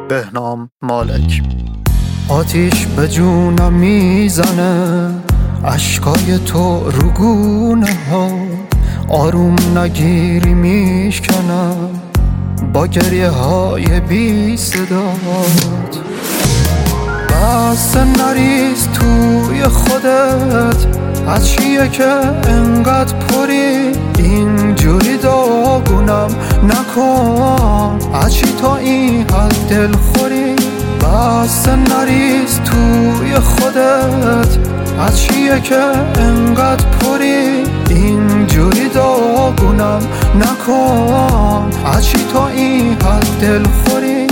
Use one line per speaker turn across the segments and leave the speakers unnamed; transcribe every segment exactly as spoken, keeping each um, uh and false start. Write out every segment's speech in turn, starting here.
بهنام مالک. آتیش به جونم میزنه، اشکای تو رو گونه ها، آروم نگیری میشکنم با گریه های بی صدات. بس نریز توی خودت، از چیه که انقدر پری، اینجوری داغونم نکن، از چی تا این حد دل خوری. بس نریز توی خودت، از چیه که انقدر پری، اینجوری داغونم نکن، از چی تا این حد دل خوری.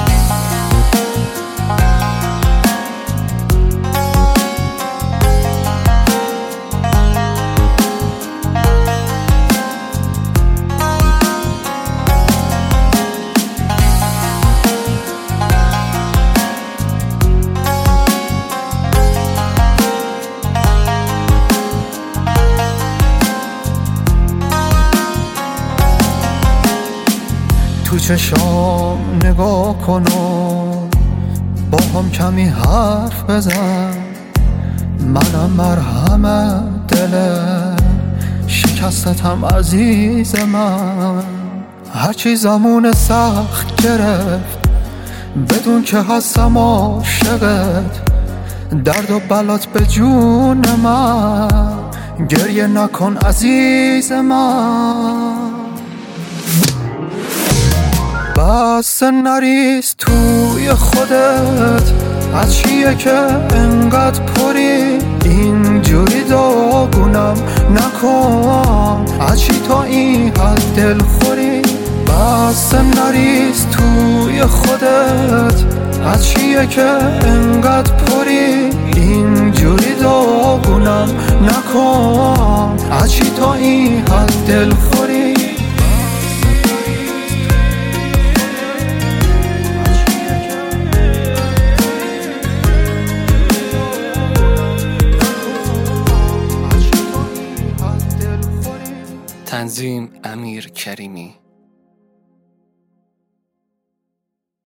تو چشام نگاه کن و با هم کمی حرف بزن، منم مرهم دل شکستتم عزیز من. هرچی زمان سخت گرفت بدون که هستم عاشقت، درد و بلات به جون من، گریه نکن عزیز من. بس نریز توی خودت، از چیه که انقدر پری، اینجوری داغونم نکن، از چی تا این حد دل خوری. بس نریز توی خودت، از چیه که انقدر پری، اینجوری داغونم نکن، از چی تا این حد دل خوری.
تنظیم امیر کریمی.